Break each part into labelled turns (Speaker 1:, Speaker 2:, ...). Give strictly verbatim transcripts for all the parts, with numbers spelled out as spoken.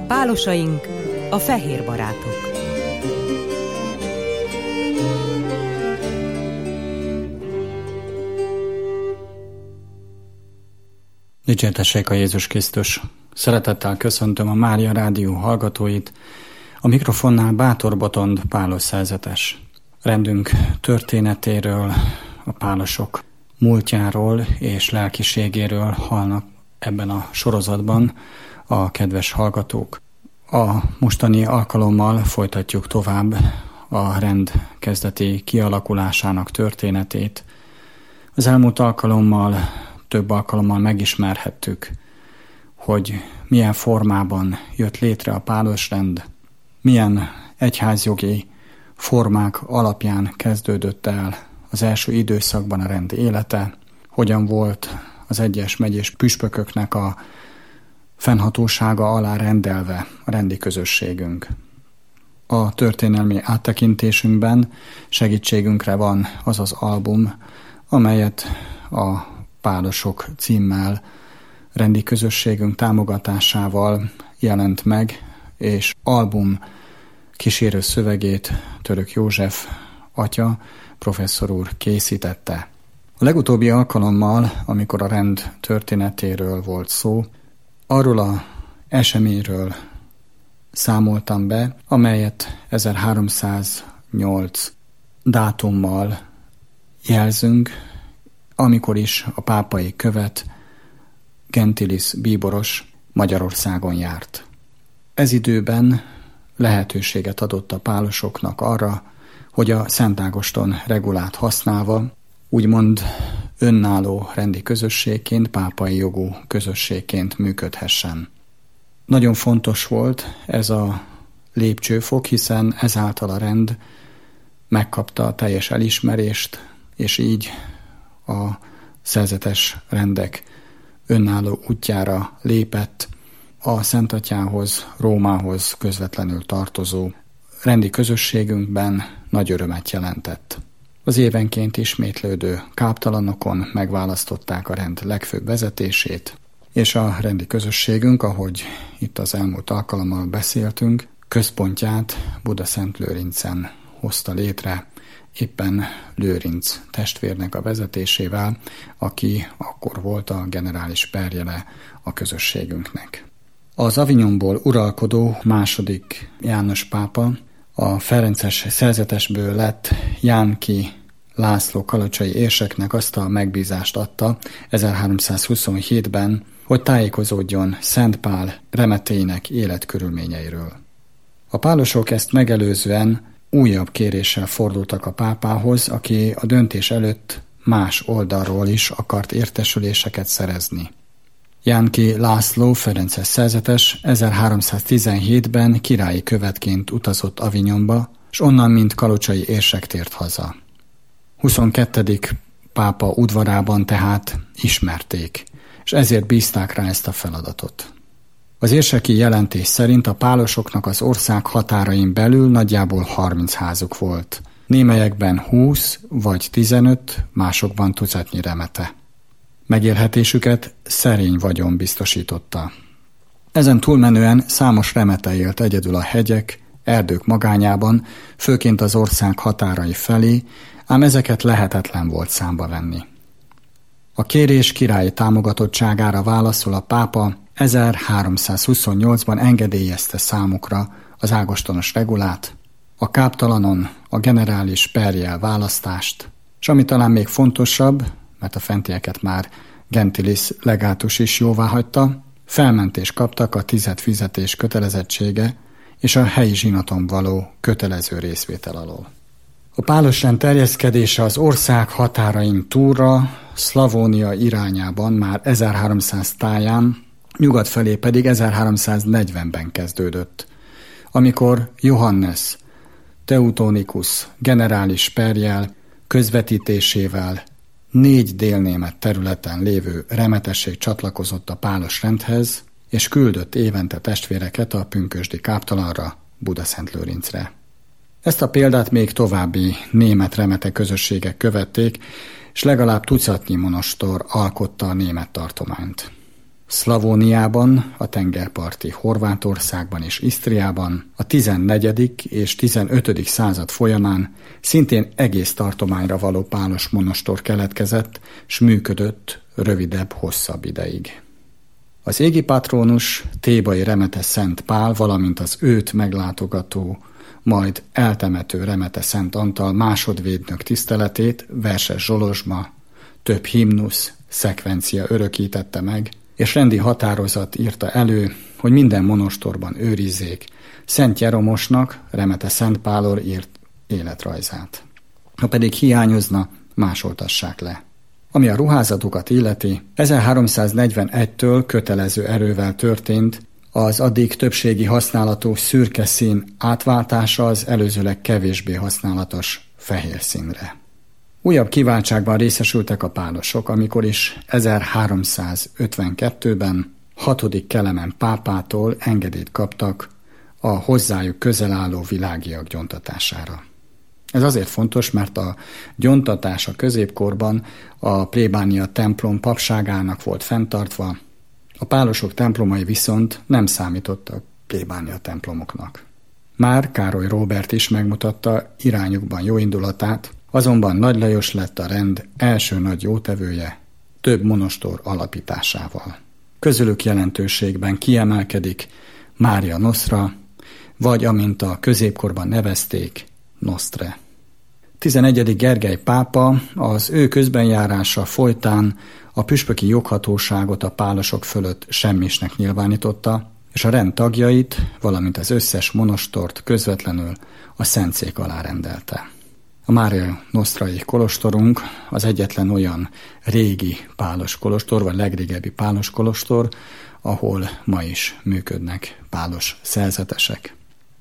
Speaker 1: Pálosaink, a fehér barátok.
Speaker 2: Dicsértessék a Jézus Krisztus! Szeretettel köszöntöm a Mária Rádió hallgatóit, a mikrofonnál Bátor Botond pálos szerzetes. Rendünk történetéről, a pálosok múltjáról és lelkiségéről hallnak ebben a sorozatban a kedves hallgatók. A mostani alkalommal folytatjuk tovább a rend kezdeti kialakulásának történetét. Az elmúlt alkalommal, több alkalommal megismerhettük, hogy milyen formában jött létre a pálosrend, milyen egyházjogi formák alapján kezdődött el az első időszakban a rend élete, hogyan volt az egyes megyés püspököknek a fennhatósága alá rendelve a rendi közösségünk. A történelmi áttekintésünkben segítségünkre van az az album, amelyet a Pálosok címmel rendi közösségünk támogatásával jelent meg, és album kísérő szövegét Török József atya, professzor úr készítette. A legutóbbi alkalommal, amikor a rend történetéről volt szó, arról az eseményről számoltam be, amelyet ezerháromszáznyolc dátummal jelzünk, amikor is a pápai követ Gentilis bíboros Magyarországon járt. Ez időben lehetőséget adott a pálosoknak arra, hogy a Szent Ágoston regulát használva, úgymond önálló rendi közösségként, pápai jogú közösségként működhessen. Nagyon fontos volt ez a lépcsőfok, hiszen ezáltal a rend megkapta a teljes elismerést, és így a szerzetes rendek önálló útjára lépett a Szent Atyához, Rómához közvetlenül tartozó rendi közösségünkben nagy örömet jelentett. Az évenként ismétlődő káptalanokon megválasztották a rend legfőbb vezetését, és a rendi közösségünk, ahogy itt az elmúlt alkalommal beszéltünk, központját Budaszentlőrincen hozta létre, éppen Lőrinc testvérnek a vezetésével, aki akkor volt a generális perjele a közösségünknek. Az Avignonból uralkodó második János pápa a ferences szerzetesből lett Jánoki László kalocsai érseknek azt a megbízást adta ezerháromszázhuszonhétben, hogy tájékozódjon Szent Pál remetéinek életkörülményeiről. A pálosok ezt megelőzően újabb kéréssel fordultak a pápához, aki a döntés előtt más oldalról is akart értesüléseket szerezni. Jánoki László ferences szerzetes ezerháromszáztizenhétben királyi követként utazott Avignonba, s onnan mint kalocsai érsek tért haza. huszonkettedik pápa udvarában tehát ismerték, és ezért bízták rá ezt a feladatot. Az érseki jelentés szerint a pálosoknak az ország határain belül nagyjából harminc házuk volt. Némelyekben húsz vagy tizenöt, másokban tucatnyi remete. Megélhetésüket szerény vagyon biztosította. Ezen túlmenően számos remete élt egyedül a hegyek, erdők magányában, főként az ország határai felé, ám ezeket lehetetlen volt számba venni. A kérés királyi támogatottságára válaszul a pápa ezerháromszázhuszonnyolcban engedélyezte számukra az ágostonos regulát, a káptalanon a generális perjel választást, és ami talán még fontosabb, mert a fentieket már Gentilis legátus is jóváhagyta, felmentést kaptak a tized fizetés kötelezettsége és a helyi zsinaton való kötelező részvétel alól. A pálosrend terjeszkedése az ország határain túlra, Szlavónia irányában már ezerháromszáz táján, nyugat felé pedig ezerháromszáznegyvenben kezdődött, amikor Johannes Teutonikus generális perjel közvetítésével négy délnémet területen lévő remetesség csatlakozott a pálos rendhez, és küldött évente testvéreket a pünkösdi káptalanra, Budaszentlőrincre. Ezt a példát még további német remete közösségek követték, és legalább tucatnyi monostor alkotta a német tartományt. Szlavóniában, a tengerparti Horvátországban és Isztriában a tizennegyedik és tizenötödik század folyamán szintén egész tartományra való pálos monostor keletkezett, s működött rövidebb, hosszabb ideig. Az égi patrónus, thébai Remete Szent Pál, valamint az őt meglátogató, majd eltemető Remete Szent Antal másodvédnök tiszteletét verses zsolozsma, több himnusz, szekvencia örökítette meg, és rendi határozat írta elő, hogy minden monostorban őrizzék Szent Jeromosnak, Remete Szent Pálor írt életrajzát. Ha pedig hiányozna, másoltassák le. Ami a ruházatukat illeti, ezerháromszáznegyvenegytől kötelező erővel történt az addig többségi használatú szürke szín átváltása az előzőleg kevésbé használatos fehér színre. Újabb kiváltságban részesültek a pálosok, amikor is ezerháromszázötvenkettőben hatodik Kelemen pápától engedélyt kaptak a hozzájuk közel álló világiak gyontatására. Ez azért fontos, mert a gyontatás a középkorban a plébánia templom papságának volt fenntartva, a pálosok templomai viszont nem számítottak plébánia templomoknak. Már Károly Róbert is megmutatta irányukban jó indulatát, azonban Nagy Lajos lett a rend első nagy jótevője több monostor alapításával. Közülük jelentőségben kiemelkedik Mária Nostra, vagy amint a középkorban nevezték, Nostre. tizenegyedik Gergely pápa az ő közbenjárása folytán a püspöki joghatóságot a pálosok fölött semmisnek nyilvánította, és a rend tagjait, valamint az összes monostort közvetlenül a szentszék alá rendelte. A Mária Nostrai kolostorunk az egyetlen olyan régi pálos kolostor, vagy legrégebbi pálos kolostor, ahol ma is működnek pálos szerzetesek.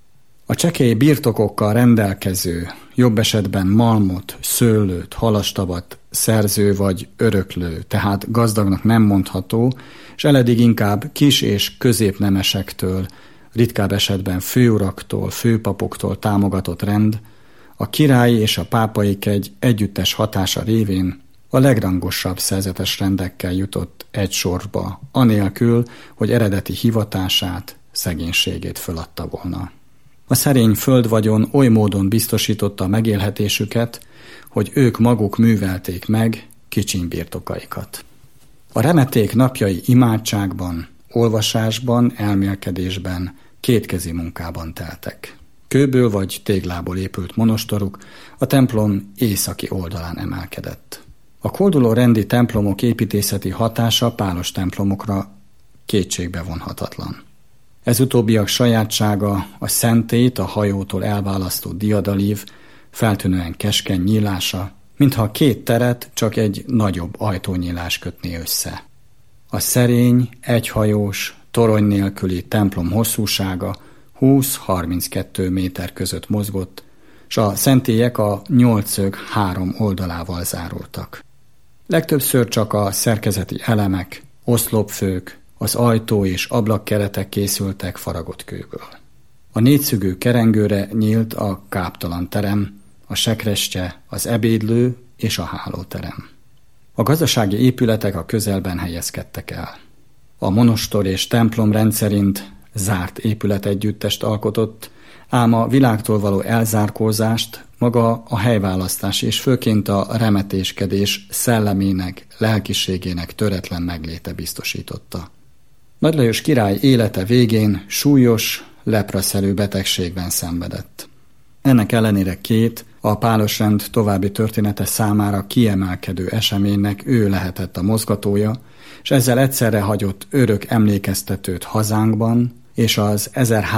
Speaker 2: A csekély birtokokkal rendelkező, jobb esetben malmot, szőlőt, halastavat szerző vagy öröklő, tehát gazdagnak nem mondható, és eledig inkább kis- és középnemesektől, ritkább esetben főuraktól, főpapoktól támogatott rend, a királyi és a pápaik egy együttes hatása révén a legrangosabb szerzetes rendekkel jutott egy sorba, anélkül, hogy eredeti hivatását, szegénységét föladta volna. A szerény földvagyon oly módon biztosította a megélhetésüket, hogy ők maguk művelték meg kicsiny birtokaikat. A remeték napjai imádságban, olvasásban, elmélkedésben, kétkezi munkában teltek. Kőből vagy téglából épült monostoruk a templom északi oldalán emelkedett. A kolduló rendi templomok építészeti hatása pálos templomokra kétségbe vonhatatlan. Ez utóbbiak sajátsága a szentét a hajótól elválasztó diadalív feltűnően keskeny nyílása, mintha a két teret csak egy nagyobb ajtónyílás kötné össze. A szerény, egyhajós, torony nélküli templom hosszúsága húsz-harminckettő méter között mozgott, s a szentélyek a nyolcszög három oldalával zárultak. Legtöbbször csak a szerkezeti elemek, oszlopfők, az ajtó és ablakkeretek készültek faragott kőből. A négyszögű kerengőre nyílt a káptalan terem, a sekrestye, az ebédlő és a hálóterem. A gazdasági épületek a közelben helyezkedtek el. A monostor és templom rendszerint zárt épületegyüttest alkotott, ám a világtól való elzárkózást maga a helyválasztás és főként a remetéskedés szellemének, lelkiségének töretlen megléte biztosította. Nagy Lajos király élete végén súlyos, lepraszerű betegségben szenvedett. Ennek ellenére két, a pálosrend további története számára kiemelkedő eseménynek ő lehetett a mozgatója, és ezzel egyszerre hagyott örök emlékeztetőt hazánkban, és az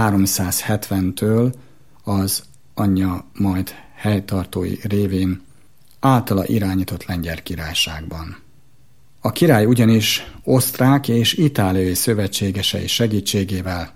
Speaker 2: ezerháromszázhetventől az anyja majd helytartói révén általa irányított Lengyel Királyságban. A király ugyanis osztrák és itáliai szövetségesei segítségével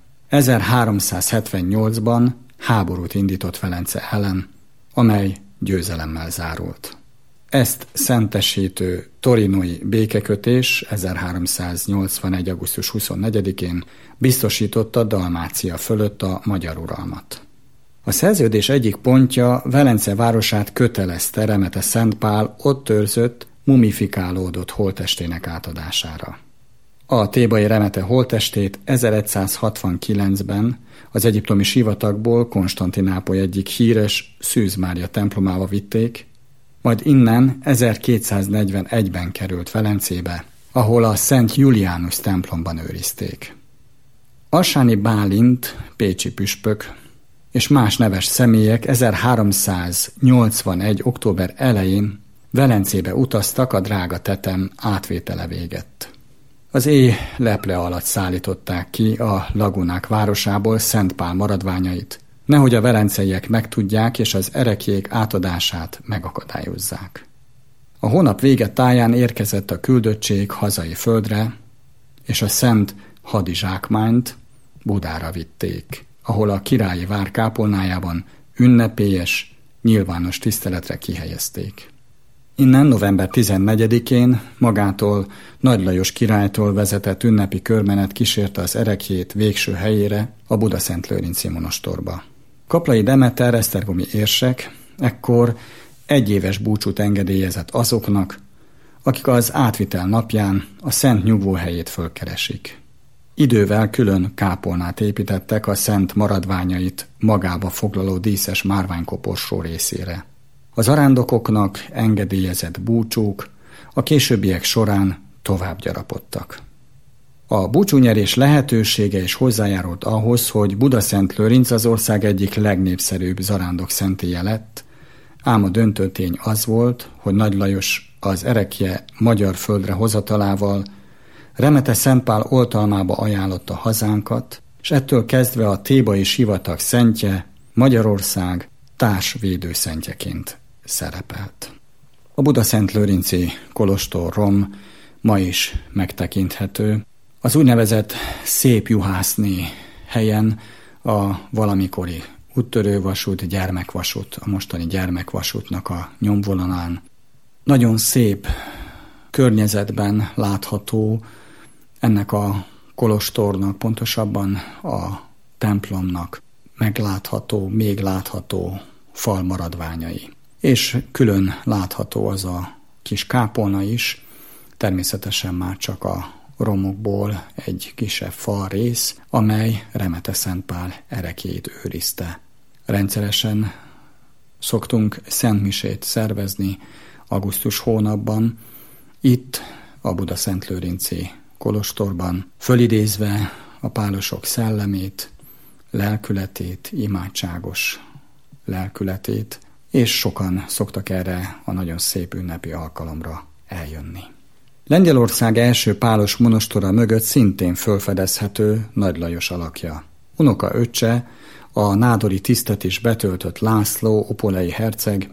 Speaker 2: ezerháromszázhetvennyolcban háborút indított Velence ellen, amely győzelemmel zárult. Ezt szentesítő torinói békekötés ezerháromszáznyolcvanegy. augusztus huszonnegyedikén biztosította Dalmácia fölött a magyar uralmat. A szerződés egyik pontja Velence városát kötelezte Remete Szent Pál ott őrzött, mumifikálódott holttestének átadására. A thébai Remete holttestét ezeregyszázhatvankilencben az egyiptomi sivatagból Konstantinápoly egyik híres Szűz Mária templomába vitték, majd innen ezerkétszáznegyvenegyben került Velencébe, ahol a Szent Julianus templomban őrizték. Alsáni Bálint, pécsi püspök és más neves személyek ezerháromszáznyolcvanegy. október elején Velencébe utaztak a drága tetem átvétele végett. Az éj leple alatt szállították ki a lagunák városából Szent Pál maradványait, nehogy a velenceiek megtudják és az ereklyék átadását megakadályozzák. A hónap vége táján érkezett a küldöttség hazai földre, és a szent hadizsákmányt Budára vitték, ahol a királyi vár kápolnájában ünnepélyes, nyilvános tiszteletre kihelyezték. Innen november tizennegyedikén magától Nagy Lajos királytól vezetett ünnepi körmenet kísérte az ereklyét végső helyére, a Budaszent-Lőrinci monostorba. Kaplai Demeter esztergomi érsek ekkor egyéves búcsút engedélyezett azoknak, akik az átvitel napján a szent nyugvóhelyét fölkeresik. Idővel külön kápolnát építettek a szent maradványait magába foglaló díszes márványkoporsó részére. Az arándokoknak engedélyezett búcsúk a későbbiek során tovább gyarapodtak. A búcsúnyerés lehetősége is hozzájárult ahhoz, hogy Budaszent-Lőrinc az ország egyik legnépszerűbb zarándok szentélye lett, ám a döntő tény az volt, hogy Nagy Lajos az ereklye magyar földre hozatalával Remete Szent Pál oltalmába ajánlotta hazánkat, és ettől kezdve a thébai sivatag szentje Magyarország társvédőszentjeként szerepelt. A Budaszent-Lőrinci kolostor-rom ma is megtekinthető. Az úgynevezett Szép Juhászné helyen a valamikori úttörővasút, gyermekvasút, a mostani gyermekvasútnak a nyomvonalán nagyon szép környezetben látható ennek a kolostornak, pontosabban a templomnak meglátható, még látható falmaradványai. És külön látható az a kis kápolna is, természetesen már csak a romokból egy kisebb fal rész, amely Remete Szent Pál ereklyét őrizte. Rendszeresen szoktunk szentmisét szervezni augusztus hónapban, itt a Budaszent-Lőrinci kolostorban, fölidézve a pálosok szellemét, lelkületét, imádságos lelkületét, és sokan szoktak erre a nagyon szép ünnepi alkalomra eljönni. Lengyelország első pálos monostora mögött szintén felfedezhető Nagy Lajos alakja. Unoka öccse, a nádori tisztet is betöltött László opolei herceg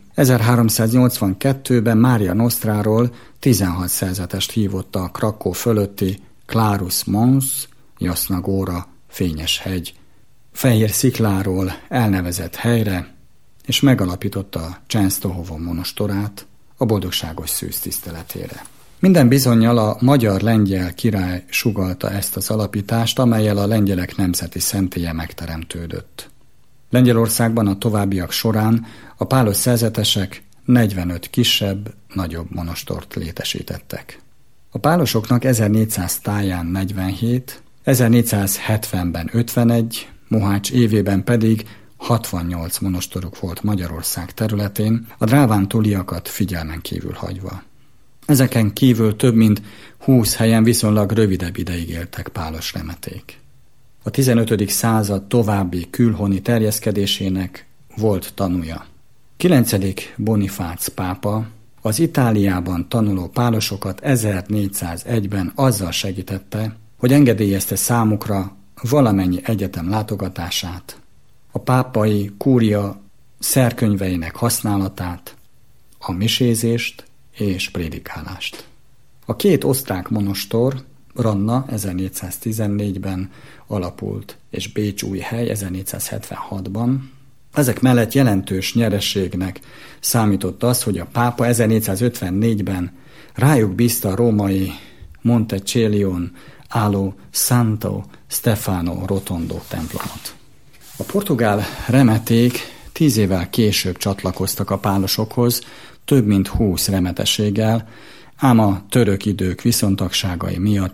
Speaker 2: ezerháromszáznyolcvankettőben Mária Nostráról tizenhat szerzetest hívott a Krakó fölötti Clarus Mons, Jasna Góra, Fényes hegy, fehér szikláról elnevezett helyre, és megalapította Częstochowa monostorát a boldogságos szűz tiszteletére. Minden bizonnyal a magyar-lengyel király sugallta ezt az alapítást, amellyel a lengyelek nemzeti szentélye megteremtődött. Lengyelországban a továbbiak során a pálos szerzetesek negyvenöt kisebb, nagyobb monostort létesítettek. A pálosoknak ezernégyszáz táján negyvenhét, ezernégyszázhetvenben ötvenegy, Mohács évében pedig hatvannyolc monostoruk volt Magyarország területén, a drávántúliakat figyelmen kívül hagyva. Ezeken kívül több mint húsz helyen viszonylag rövidebb ideig éltek pálos remeték. A tizenötödik század további külhoni terjeszkedésének volt tanúja. kilencedik Bonifác pápa az Itáliában tanuló pálosokat ezernégyszázegyben azzal segítette, hogy engedélyezte számukra valamennyi egyetem látogatását, a pápai kúria szerkönyveinek használatát, a misézést és prédikálást. A két osztrák monostor, Ranna ezernégyszáztizennégyben alapult, és Bécsújhely ezernégyszázhetvenhatban. Ezek mellett jelentős nyereségnek számított az, hogy a pápa ezernégyszázötvennégyben rájuk bízta a római Montecelion álló Santo Stefano Rotondo templomot. A portugál remeték tíz évvel később csatlakoztak a pálosokhoz, több mint húsz remetességgel, ám a török idők viszontagságai miatt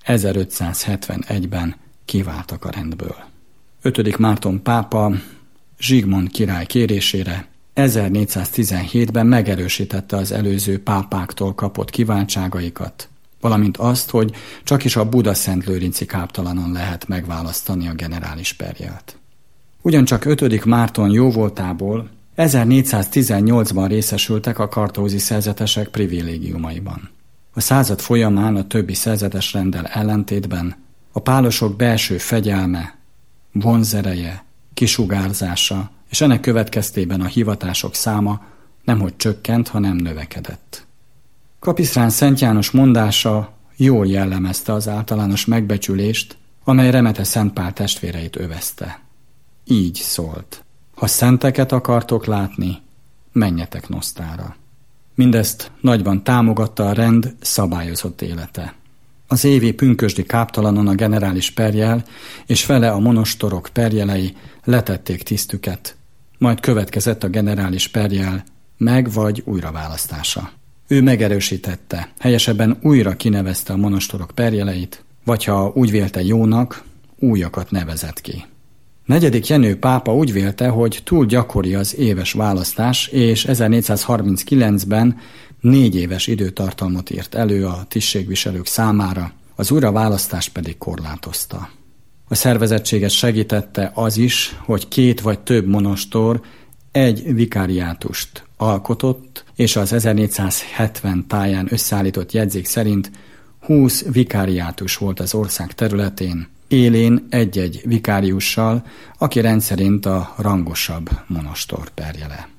Speaker 2: ezerötszázhetvenegyben kiváltak a rendből. ötödik Márton pápa Zsigmond király kérésére ezernégyszáztizenhétben megerősítette az előző pápáktól kapott kiváltságaikat, valamint azt, hogy csakis a Buda-Szentlőrinci káptalanon lehet megválasztani a generális perjelt. Ugyancsak ötödik Márton jóvoltából ezernégyszáztizennyolcban részesültek a kartózi szerzetesek privilégiumaiban. A század folyamán a többi szerzetes renddel ellentétben a pálosok belső fegyelme, vonzereje, kisugárzása és ennek következtében a hivatások száma nemhogy csökkent, hanem növekedett. Kapisztrán Szent János mondása jól jellemezte az általános megbecsülést, amely Remete Szent Pál testvéreit övezte. Így szólt: ha szenteket akartok látni, menjetek Nosztára. Mindezt nagyban támogatta a rend szabályozott élete. Az évi pünkösdi káptalanon a generális perjel és fele a monostorok perjelei letették tisztüket, majd következett a generális perjel meg vagy újraválasztása. Ő megerősítette, helyesebben újra kinevezte a monostorok perjeleit, vagy ha úgy vélte jónak, újakat nevezett ki. Negyedik Jenő pápa úgy vélte, hogy túl gyakori az éves választás, és ezernégyszázharminckilencben négy éves időtartalmat írt elő a tisztségviselők számára, az újraválasztást pedig korlátozta. A szervezettséget segítette az is, hogy két vagy több monostor egy vikáriátust alkotott, és az ezernégyszázhetven táján összeállított jegyzék szerint húsz vikáriátus volt az ország területén, élén egy-egy vikáriussal, aki rendszerint a rangosabb monostor perjele.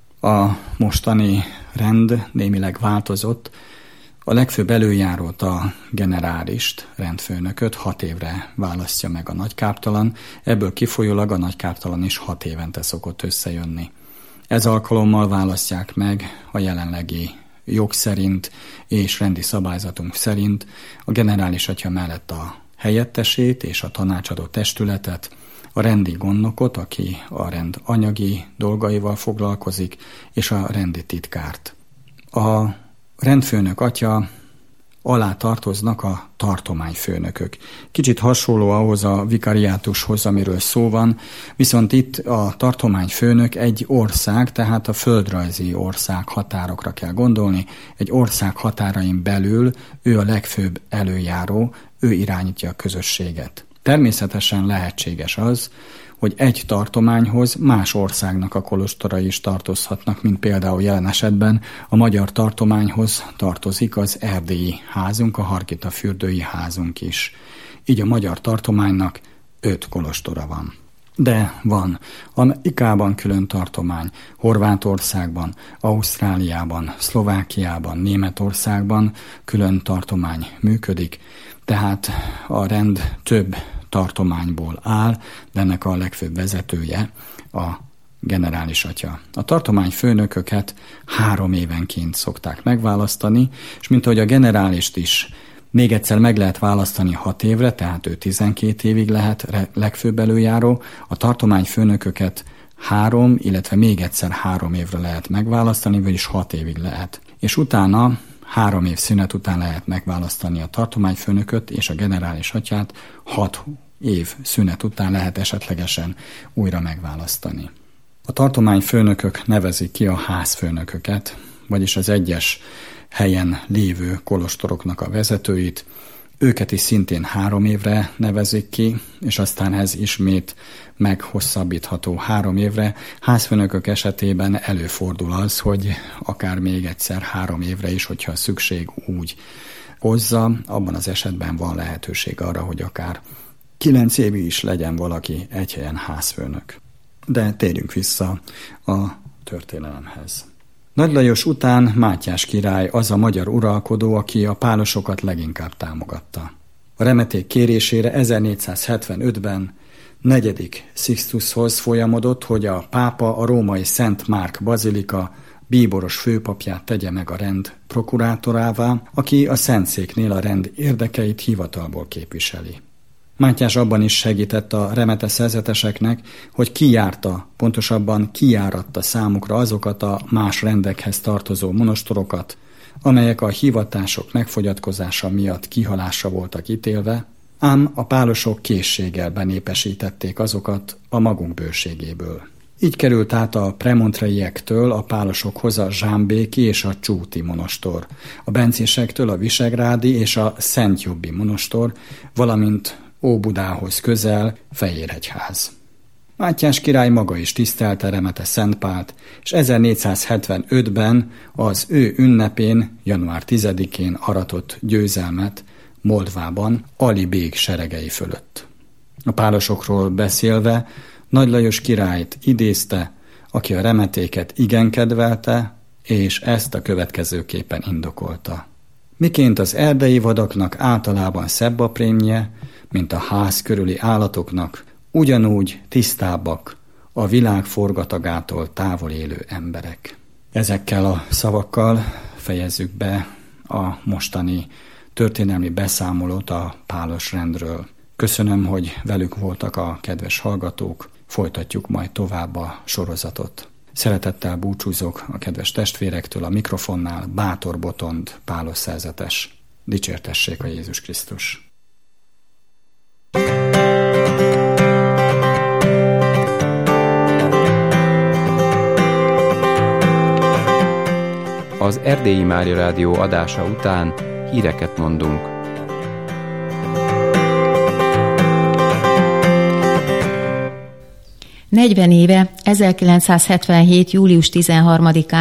Speaker 2: A mostani rend némileg változott, a legfőbb előjárót, a generálist, rendfőnököt hat évre választja meg a nagykáptalan, ebből kifolyólag a nagykáptalan is hat évente szokott összejönni. Ez alkalommal választják meg a jelenlegi jog szerint és rendi szabályzatunk szerint a generális atya mellett a helyettesét és a tanácsadó testületet, a rendi gondnokot, aki a rend anyagi dolgaival foglalkozik, és a rendi titkárt. A rendfőnök atya alá tartoznak a tartományfőnökök. Kicsit hasonló ahhoz a vikariátushoz, amiről szó van, viszont itt a tartományfőnök egy ország, tehát a földrajzi ország határokra kell gondolni. Egy ország határain belül ő a legfőbb előjáró, ő irányítja a közösséget. Természetesen lehetséges az, hogy egy tartományhoz más országnak a kolostorai is tartozhatnak, mint például jelen esetben a magyar tartományhoz tartozik az erdélyi házunk, a Hargitafürdői házunk is. Így a magyar tartománynak öt kolostora van. De van Amerikában külön tartomány, Horvátországban, Ausztráliában, Szlovákiában, Németországban külön tartomány működik, tehát a rend több tartományból áll, de ennek a legfőbb vezetője a generális atya. A tartományfőnököket három évenként szokták megválasztani, és mint ahogy a generálist is még egyszer meg lehet választani hat évre, tehát ő tizenkét évig lehet legfőbb előjáró, a tartományfőnököket három, illetve még egyszer három évre lehet megválasztani, vagyis hat évig lehet. És utána három év szünet után lehet megválasztani a tartományfőnököt és a generális atyát, hat év szünet után lehet esetlegesen újra megválasztani. A tartományfőnökök nevezik ki a házfőnököket, vagyis az egyes helyen lévő kolostoroknak a vezetőit, őket is szintén három évre nevezik ki, és aztán ez ismét meghosszabbítható három évre. Házfőnökök esetében előfordul az, hogy akár még egyszer három évre is, hogyha a szükség úgy hozza, abban az esetben van lehetőség arra, hogy akár kilenc évig is legyen valaki egy helyen házfőnök. De térjünk vissza a történelemhez. Nagy Lajos után Mátyás király az a magyar uralkodó, aki a pálosokat leginkább támogatta. A remeték kérésére ezernégyszázhetvenötben negyedik Sixtushoz folyamodott, hogy a pápa a római Szent Márk bazilika bíboros főpapját tegye meg a rend prokurátorává, aki a Szentszéknél a rend érdekeit hivatalból képviseli. Mátyás abban is segített a remete szerzeteseknek, hogy kijárta, pontosabban kijáratta számukra azokat a más rendekhez tartozó monostorokat, amelyek a hivatások megfogyatkozása miatt kihalásra voltak ítélve, ám a pálosok készséggel benépesítették azokat a magunk bőségéből. Így került át a premontraiektől a pálosokhoz a zsámbéki és a csúti monostor, a bencésektől a visegrádi és a szentjobbi monostor, valamint Óbudához közel Fejérhegyház. Mátyás király maga is tisztelte Remete Szent Pált, és ezernégyszázhetvenötben az ő ünnepén, január tizedikén aratott győzelmet Moldvában Ali bég seregei fölött. A pálosokról beszélve Nagy Lajos királyt idézte, aki a remetéket igen kedvelte, és ezt a következőképpen indokolta. Miként az erdei vadaknak általában szebb a prémje, mint a ház körüli állatoknak, ugyanúgy tisztábbak a világ forgatagától távol élő emberek. Ezekkel a szavakkal fejezzük be a mostani történelmi beszámolót a pálos rendről. Köszönöm, hogy velük voltak a kedves hallgatók, folytatjuk majd tovább a sorozatot. Szeretettel búcsúzok a kedves testvérektől, a mikrofonnál Bátor Botond pálos szerzetes. Dicsértessék a Jézus Krisztus!
Speaker 3: Az Erdélyi Mária Rádió adása után híreket mondunk.
Speaker 4: negyven éve, ezerkilencszázhetvenhét. július tizenharmadikán